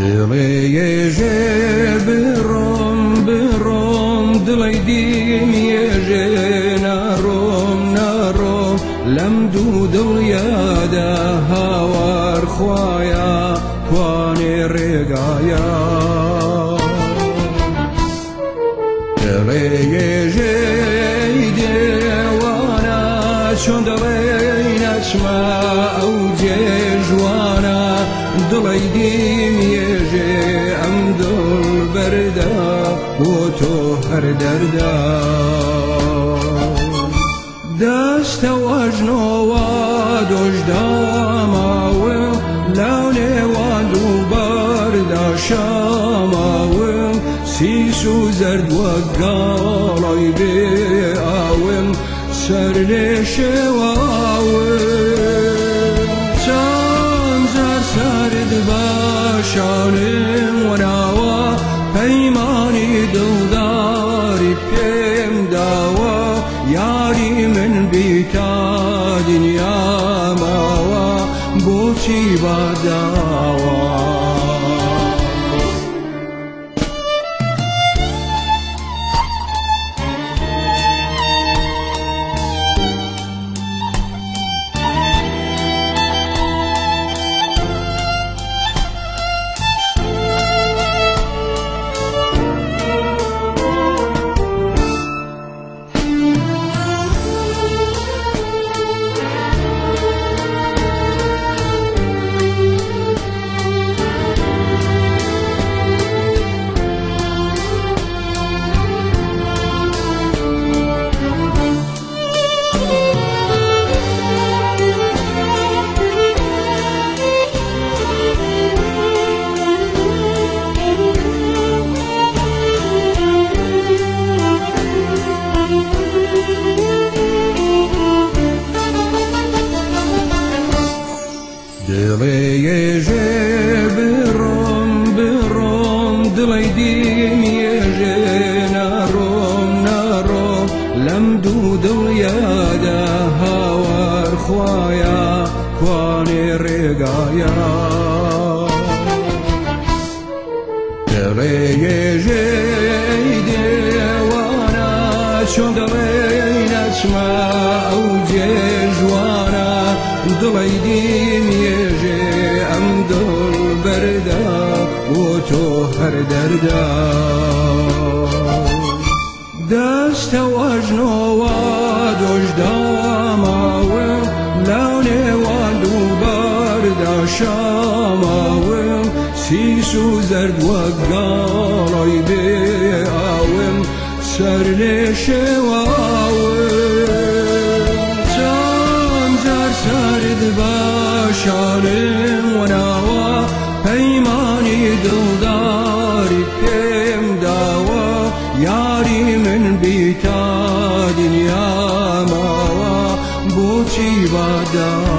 دڵێژێ بڕۆم بڕۆم دڵی دیم یێژێ ناڕۆم ناڕۆم لەم دوو دڵیادا هاوار خوایە کوانێ ڕێگایە دڵێژێی دێوانە چۆن دەڵێی نەچمە ئەو جێژوانە دڵی دیم یێژێ ئەم دڵبەردە بۆ تۆ هەر دەردە دەستە وەژنەوە دۆژداماوم لەو نێوان دووبەردا شاماوم سیس و زەرد وەک گاڵای بێ ئاوم سەر لێ شێواوم چەند زار سەرد باشانم وەناوە پەیمانی دڵداری پێم داوە یاری من بیتا دنیا ماوە بۆچی باداوە دڵێژێ بڕۆم بڕۆم دڵی دیم یێژێ ناڕۆم ناڕۆم لەم دوو دڵیادا هاوار خوایە کوانێ ڕێگایە دڵێژێی دێوانە چۆن دەڵێی نەچمە ئەو جێژوانە دڵی دیم یێژێ ئەم دڵبەردە بۆ تۆ هەر دەردە دەستە وەژنەوە دۆژداماوم لەو نێوان دووبەردا شاماوم سیس و زەرد وەک گاڵای بێ ئاوم سەر لێ شێواوم سرد باشانم وەناوە پەیمانی دڵداری پێم داوە یاری من بیتا دنیا ماوە بۆچی باداوە